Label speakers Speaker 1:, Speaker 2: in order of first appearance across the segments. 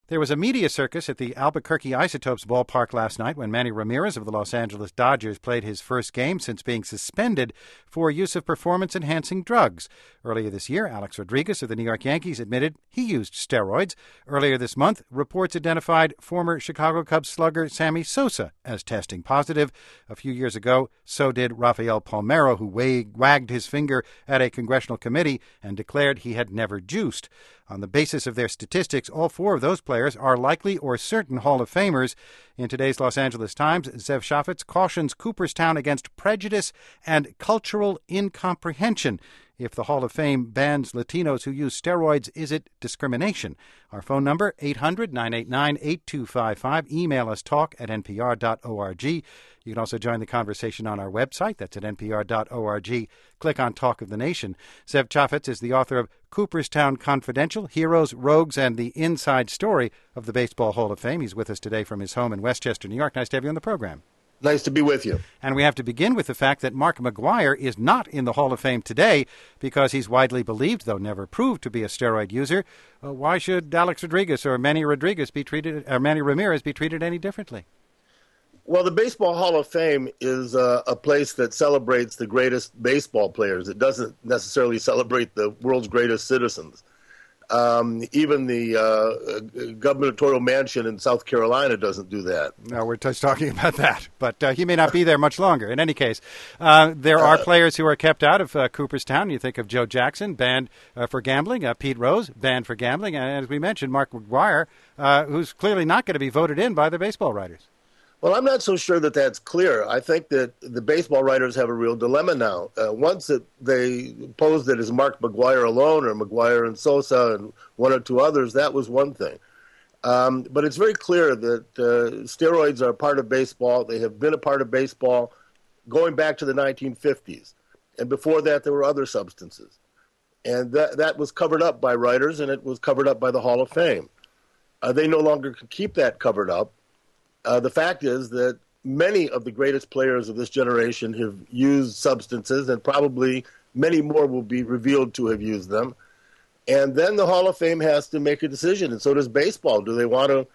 Speaker 1: There was a media circus at the Albuquerque Isotopes ballpark last night when Manny Ramirez of the Los Angeles Dodgers played his first game since being suspended for use of performance-enhancing drugs. Earlier this year, Alex Rodriguez of the New York Yankees admitted he used steroids. Earlier this month, reports identified former Chicago Cubs slugger Sammy Sosa as testing positive. A few years ago, so did Rafael Palmeiro, who wagged his finger at a congressional committee and declared he had never juiced. On the basis of their statistics, all four of those players are likely or certain Hall of Famers. In today's Los Angeles Times, Zev Shafetz cautions Cooperstown against prejudice and cultural incomprehension. If the Hall of Fame bans Latinos who use steroids, is it discrimination? Our phone number, 800-989-8255. Email us talk@npr.org. You can also join the conversation on our website. That's at npr.org. Click on Talk of the Nation. Zev Shafetz is the author of Cooperstown Confidential, Heroes, Rogues, and the Inside Story of the Baseball Hall of Fame. He's with us today from his home in Westchester, New York. Nice to have you on the program.
Speaker 2: Nice to be with you.
Speaker 1: And we have to begin with the fact that Mark McGwire is not in the Hall of Fame today because he's widely believed, though never proved, to be a steroid user. Why should Alex Rodriguez or Manny Ramirez be treated any differently?
Speaker 2: Well, the Baseball Hall of Fame is a place that celebrates the greatest baseball players. It doesn't necessarily celebrate the world's greatest citizens. Even the gubernatorial mansion in South Carolina doesn't do that.
Speaker 1: No, we're just talking about that. But he may not be there much longer. In any case, there are players who are kept out of Cooperstown. You think of Joe Jackson, banned for gambling. Pete Rose, banned for gambling. And as we mentioned, Mark McGwire, who's clearly not going to be voted in by the baseball writers.
Speaker 2: Well, I'm not so sure that that's clear. I think that the baseball writers have a real dilemma now. Once they posed it as Mark McGwire alone or McGwire and Sosa and one or two others, that was one thing. But it's very clear that steroids are a part of baseball. They have been a part of baseball going back to the 1950s. And before that, there were other substances. And that was covered up by writers, and it was covered up by the Hall of Fame. They no longer can keep that covered up. The fact is that many of the greatest players of this generation have used substances, and probably many more will be revealed to have used them. And then the Hall of Fame has to make a decision, and so does baseball. Do they want to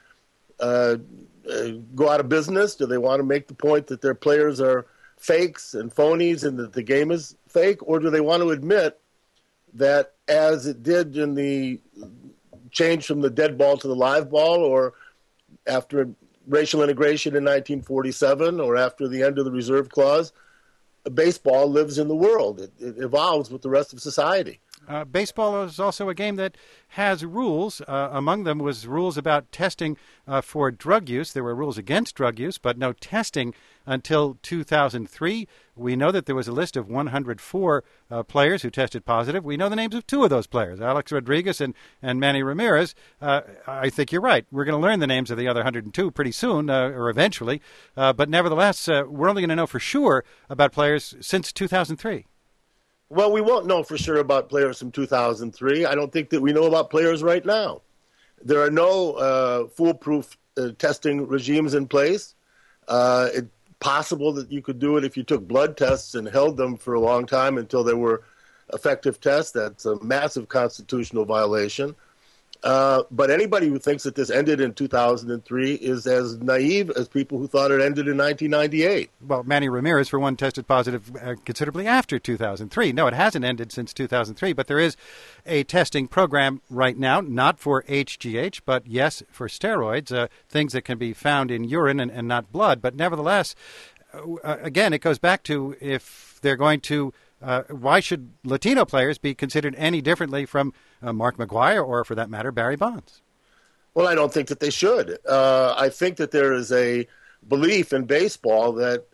Speaker 2: go out of business? Do they want to make the point that their players are fakes and phonies and that the game is fake? Or do they want to admit that, as it did in the change from the dead ball to the live ball, or after racial integration in 1947, or after the end of the reserve clause, baseball lives in the world. It evolves with the rest of society.
Speaker 1: Baseball is also a game that has rules. Among them was rules about testing for drug use. There were rules against drug use, but no testing until 2003. We know that there was a list of 104 players who tested positive. We know the names of two of those players, Alex Rodriguez and Manny Ramirez. I think you're right. We're going to learn the names of the other 102 pretty soon, or eventually. But nevertheless, we're only going to know for sure about players since 2003.
Speaker 2: Well, we won't know for sure about players from 2003. I don't think that we know about players right now. There are no foolproof testing regimes in place. It's possible that you could do it if you took blood tests and held them for a long time until there were effective tests. That's a massive constitutional violation. But anybody who thinks that this ended in 2003 is as naive as people who thought it ended in 1998.
Speaker 1: Well, Manny Ramirez, for one, tested positive considerably after 2003. No, it hasn't ended since 2003, but there is a testing program right now, not for HGH, but yes, for steroids, things that can be found in urine and not blood. But nevertheless, again, it goes back to if they're going to why should Latino players be considered any differently from Mark McGwire or, for that matter, Barry Bonds?
Speaker 2: Well, I don't think that they should. I think that there is a belief in baseball that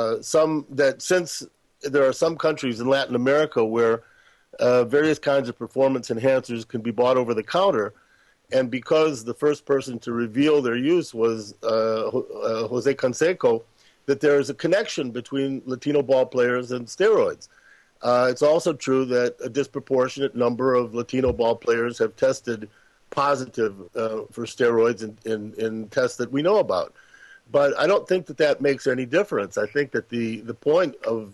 Speaker 2: since there are some countries in Latin America where various kinds of performance enhancers can be bought over the counter, and because the first person to reveal their use was Jose Canseco, that there is a connection between Latino ball players and steroids. It's also true that a disproportionate number of Latino ball players have tested positive for steroids in tests that we know about. But I don't think that makes any difference. I think that the point of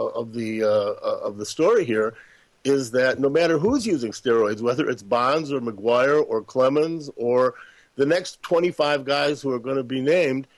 Speaker 2: the story here is that no matter who's using steroids, whether it's Bonds or McGwire or Clemens or the next 25 guys who are going to be named,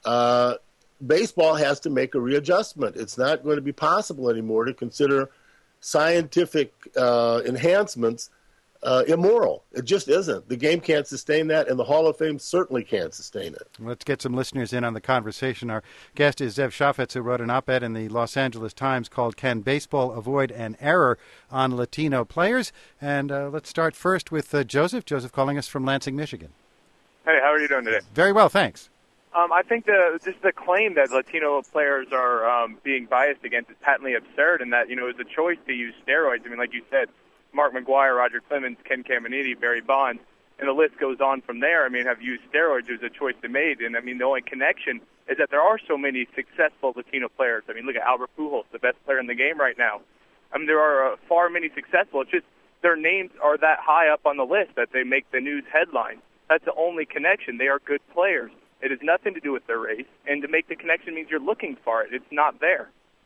Speaker 2: baseball has to make a readjustment. It's not going to be possible anymore to consider scientific enhancements immoral. It just isn't. The game can't sustain that, and the Hall of Fame certainly can't sustain it.
Speaker 1: Let's get some listeners in on the conversation. Our guest is Zev Shafetz, who wrote an op-ed in the Los Angeles Times called "Can Baseball Avoid an Error on Latino Players?" And let's start first with Joseph. Joseph calling us from Lansing, Michigan.
Speaker 3: Hey, how are you doing today?
Speaker 1: Very well, thanks.
Speaker 3: I think just the claim that Latino players are being biased against is patently absurd, and that, it was a choice to use steroids. I mean, like you said, Mark McGwire, Roger Clemens, Ken Caminiti, Barry Bonds, and the list goes on from there. I mean, have used steroids. It was a choice they made, and I mean, the only connection is that there are so many successful Latino players. I mean, look at Albert Pujols, the best player in the game right now. I mean, there are far many successful. It's just their names are that high up on the list that they make the news headlines. That's the only connection. They are good players. It has nothing to do with their race, and to make the connection means you're looking for it. It's not there.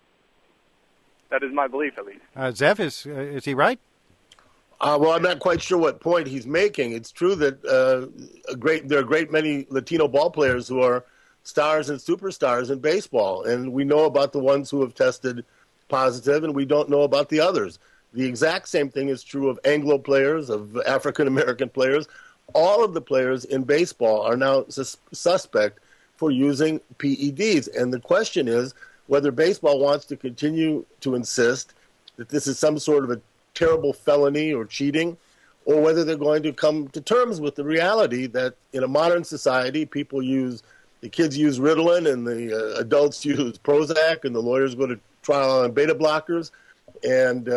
Speaker 3: That is my belief, at least.
Speaker 1: Zev, is he right?
Speaker 2: Well, I'm not quite sure what point he's making. It's true that there are a great many Latino ball players who are stars and superstars in baseball, and we know about the ones who have tested positive, and we don't know about the others. The exact same thing is true of Anglo players, of African-American players. All of the players in baseball are now suspect for using PEDs, and the question is whether baseball wants to continue to insist that this is some sort of a terrible felony or cheating, or whether they're going to come to terms with the reality that in a modern society, the kids use Ritalin and the adults use Prozac, and the lawyers go to trial on beta blockers, and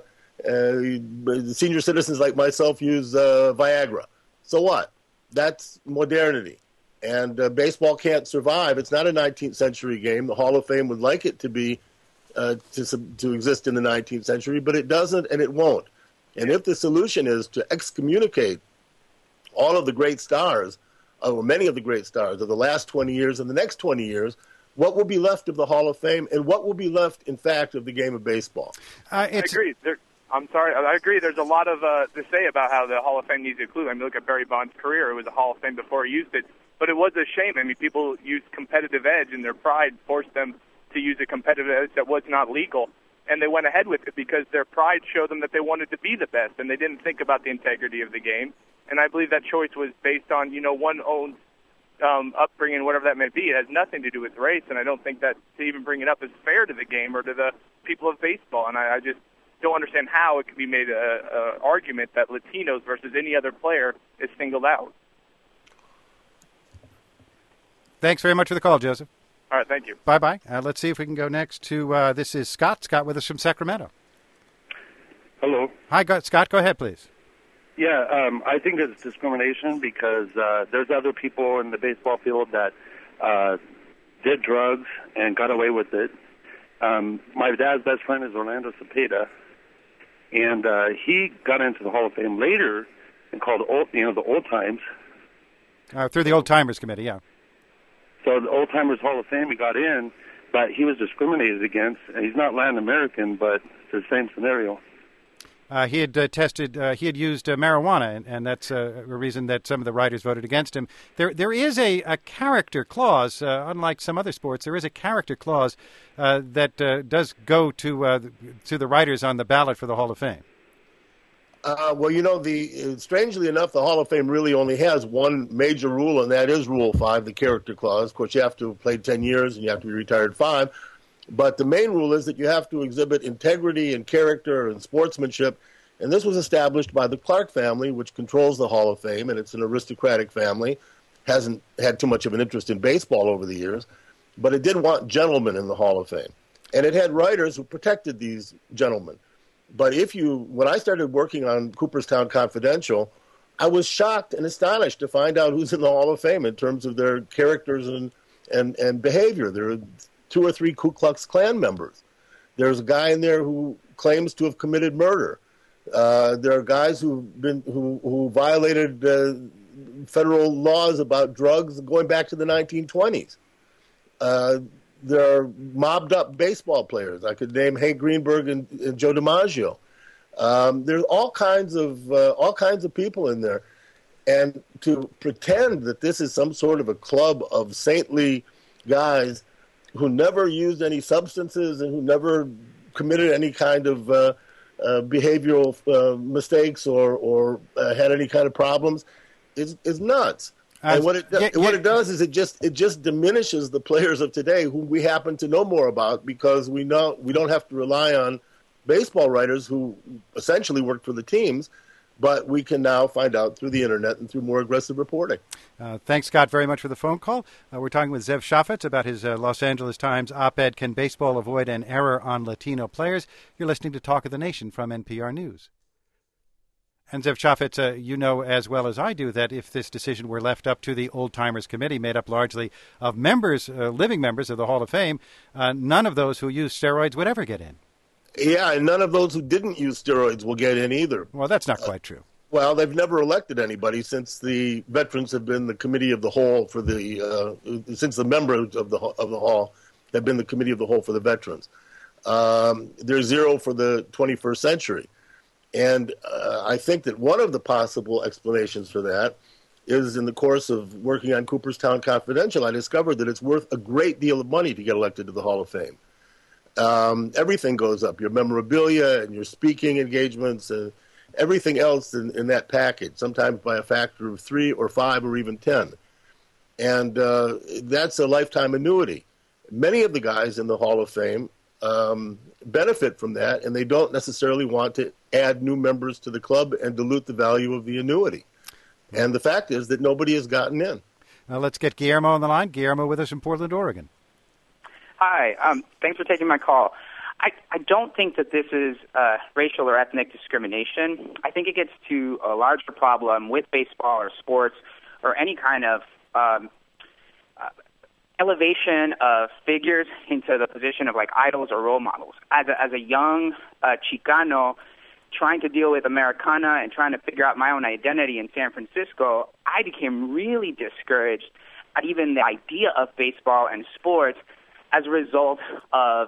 Speaker 2: the senior citizens like myself use Viagra. So what? That's modernity. And baseball can't survive. It's not a 19th century game. The Hall of Fame would like it to be to exist in the 19th century, but it doesn't and it won't. And if the solution is to excommunicate all of the great stars, or many of the great stars of the last 20 years and the next 20 years, what will be left of the Hall of Fame, and what will be left, in fact, of the game of baseball?
Speaker 3: I agree. I'm sorry. I agree. There's a lot of to say about how the Hall of Fame needs to include. I mean, look at Barry Bonds' career. It was a Hall of Fame before he used it. But it was a shame. I mean, people used competitive edge, and their pride forced them to use a competitive edge that was not legal. And they went ahead with it because their pride showed them that they wanted to be the best, and they didn't think about the integrity of the game. And I believe that choice was based on, one own upbringing, whatever that may be. It has nothing to do with race, and I don't think that to even bring it up is fair to the game or to the people of baseball. And I just don't understand how it can be made a argument that Latinos versus any other player is singled out.
Speaker 1: Thanks very much for the call, Joseph.
Speaker 3: All right, thank you.
Speaker 1: Bye-bye. Let's see if we can go next to, this is Scott. Scott with us from Sacramento.
Speaker 4: Hello.
Speaker 1: Hi, Scott. Go ahead, please.
Speaker 4: Yeah, I think it's discrimination because there's other people in the baseball field that did drugs and got away with it. My dad's best friend is Orlando Cepeda, and he got into the Hall of Fame later and called the Old Times.
Speaker 1: Through the Old Timers Committee, yeah.
Speaker 4: So the Old Timers Hall of Fame, he got in, but he was discriminated against. He's not Latin American, but it's the same scenario.
Speaker 1: He had he had used marijuana, and that's a reason that some of the writers voted against him. There is a character clause, unlike some other sports. There is a character clause that does go to the writers on the ballot for the Hall of Fame.
Speaker 2: Well, strangely enough, the Hall of Fame really only has one major rule, and that is Rule 5, the character clause. Of course, you have to have played 10 years, and you have to be retired 5. But the main rule is that you have to exhibit integrity and character and sportsmanship, and this was established by the Clark family, which controls the Hall of Fame, and it's an aristocratic family, hasn't had too much of an interest in baseball over the years, but it did want gentlemen in the Hall of Fame. And it had writers who protected these gentlemen. But when I started working on Cooperstown Confidential, I was shocked and astonished to find out who's in the Hall of Fame in terms of their characters and behavior. There are 2 or 3 Ku Klux Klan members. There's a guy in there who claims to have committed murder. There are guys who violated federal laws about drugs going back to the 1920s. There are mobbed-up baseball players. I could name Hank Greenberg and Joe DiMaggio. There's all kinds of people in there, And to pretend that this is some sort of a club of saintly guys who never used any substances and who never committed any kind of behavioral mistakes or had any kind of problems is nuts. And what it does is it just diminishes the players of today who we happen to know more about, because we don't have to rely on baseball writers who essentially work for the teams, but we can now find out through the internet and through more aggressive reporting.
Speaker 1: Thanks, Scott, very much for the phone call. We're talking with Zev Shafetz about his Los Angeles Times op-ed, Can Baseball Avoid an Error on Latino Players? You're listening to Talk of the Nation from NPR News. And Zev Shafetz, you know as well as I do that if this decision were left up to the Old Timers Committee, made up largely of members, living members of the Hall of Fame, none of those who use steroids would ever get in.
Speaker 2: Yeah, and none of those who didn't use steroids will get in either.
Speaker 1: Well, that's not quite true.
Speaker 2: Well, they've never elected anybody since the veterans have been the committee of the whole for since the members of the hall have been the committee of the whole for the veterans. There's zero for the 21st century. And I think that one of the possible explanations for that is in the course of working on Cooperstown Confidential, I discovered that it's worth a great deal of money to get elected to the Hall of Fame. Everything goes up, your memorabilia and your speaking engagements and everything else in that package, sometimes by a factor of 3 or 5 or even 10. And that's a lifetime annuity. Many of the guys in the Hall of Fame benefit from that, and they don't necessarily want to add new members to the club and dilute the value of the annuity. And the fact is that nobody has gotten in.
Speaker 1: Let's get Guillermo on the line. Guillermo with us in Portland, Oregon.
Speaker 5: Hi. Thanks for taking my call. I don't think that this is racial or ethnic discrimination. I think it gets to a larger problem with baseball or sports or any kind of elevation of figures into the position of like idols or role models. As a young Chicano trying to deal with Americana and trying to figure out my own identity in San Francisco, I became really discouraged at even the idea of baseball and sports as a result of,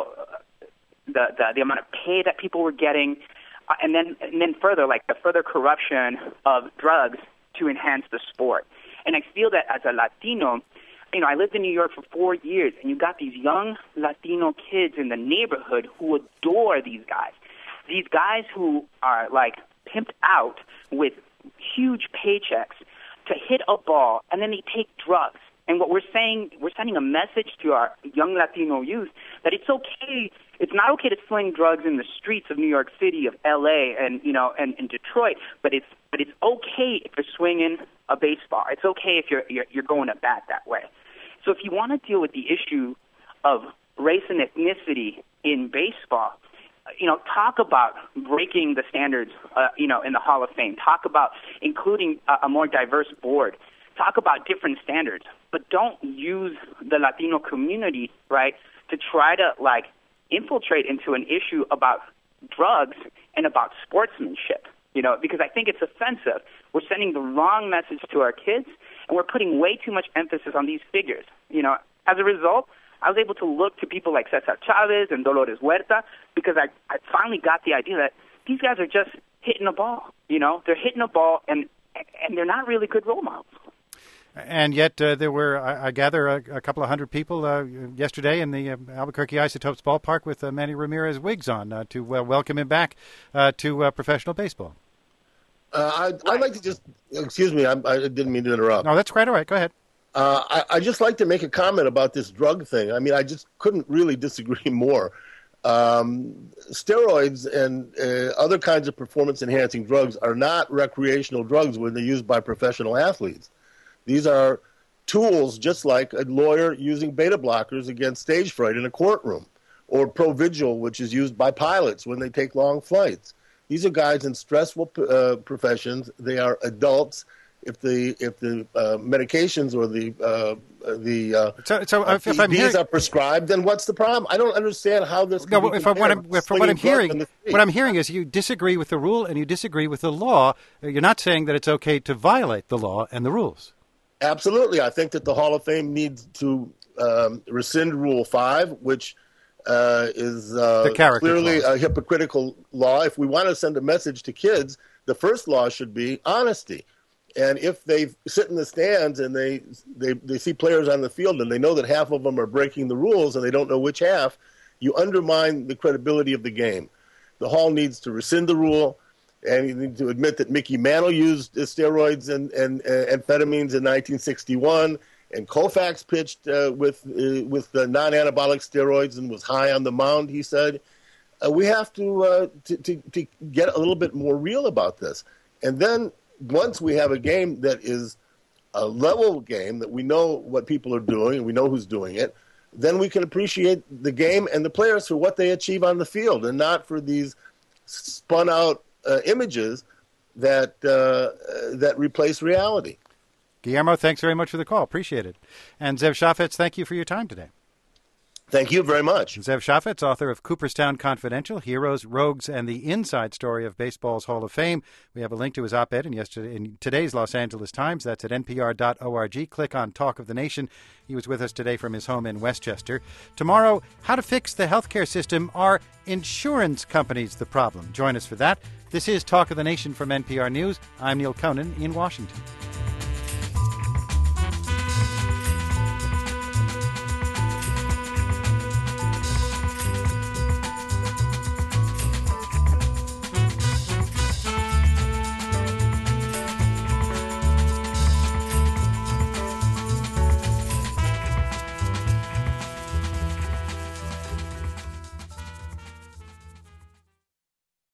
Speaker 5: the amount of pay that people were getting, and then further, like the further corruption of drugs to enhance the sport. And I feel that as a Latino, I lived in New York for 4 years, and you got these young Latino kids in the neighborhood who adore these guys. These guys who are like pimped out with huge paychecks to hit a ball, and then they take drugs. And what we're sending a message to our young Latino youth that it's okay. It's not okay to sling drugs in the streets of New York City, of L.A., and Detroit. But it's okay if you're swinging a baseball. It's okay if you're going at bat that way. So if you want to deal with the issue of race and ethnicity in baseball, talk about breaking the standards, in the Hall of Fame. Talk about including a more diverse board. Talk about different standards, but don't use the Latino community, right, to try to infiltrate into an issue about drugs and about sportsmanship, because I think it's offensive. We're sending the wrong message to our kids, and we're putting way too much emphasis on these figures. As a result, I was able to look to people like Cesar Chavez and Dolores Huerta because I finally got the idea that these guys are just hitting a ball. They're hitting a ball, and they're not really good role models.
Speaker 1: And yet there were, I gather, a couple of hundred people yesterday in the Albuquerque Isotopes ballpark with Manny Ramirez wigs on to welcome him back to professional baseball.
Speaker 2: I'd like to just, excuse me, I didn't mean to interrupt.
Speaker 1: No, that's quite all right. Go ahead.
Speaker 2: I just like to make a comment about this drug thing. I mean, I just couldn't really disagree more. Steroids and other kinds of performance-enhancing drugs are not recreational drugs when they're used by professional athletes. These are tools just like a lawyer using beta blockers against stage fright in a courtroom, or Provigil, which is used by pilots when they take long flights. These are guys in stressful professions. They are adults. If the medications or the PEDs are prescribed, then what's the problem? I don't understand how this. Can be
Speaker 1: what I'm hearing is you disagree with the rule and you disagree with the law. You're not saying that it's okay to violate the law and the rules.
Speaker 2: Absolutely. I think that the Hall of Fame needs to rescind Rule 5, which is clearly a hypocritical law. If we want to send a message to kids, the first law should be honesty. And if they sit in the stands and they see players on the field and they know that half of them are breaking the rules and they don't know which half, you undermine the credibility of the game. The Hall needs to rescind the rule, and you need to admit that Mickey Mantle used steroids and amphetamines in 1961, and Koufax pitched with non-anabolic steroids and was high on the mound, he said. We have to get a little bit more real about this. And then once we have a game that is a level game, that we know what people are doing and we know who's doing it, then we can appreciate the game and the players for what they achieve on the field and not for these spun-out images that replace reality.
Speaker 1: Guillermo, thanks very much for the call. Appreciate it. And Zev Shafetz, thank you for your time today.
Speaker 2: Thank you very much.
Speaker 1: Zev Shafetz, author of Cooperstown Confidential, Heroes, Rogues, and the Inside Story of Baseball's Hall of Fame. We have a link to his op-ed in today's Los Angeles Times. That's at npr.org. Click on Talk of the Nation. He was with us today from his home in Westchester. Tomorrow, how to fix the healthcare system. Are insurance companies the problem? Join us for that. This is Talk of the Nation from NPR News. I'm Neil Conan in Washington.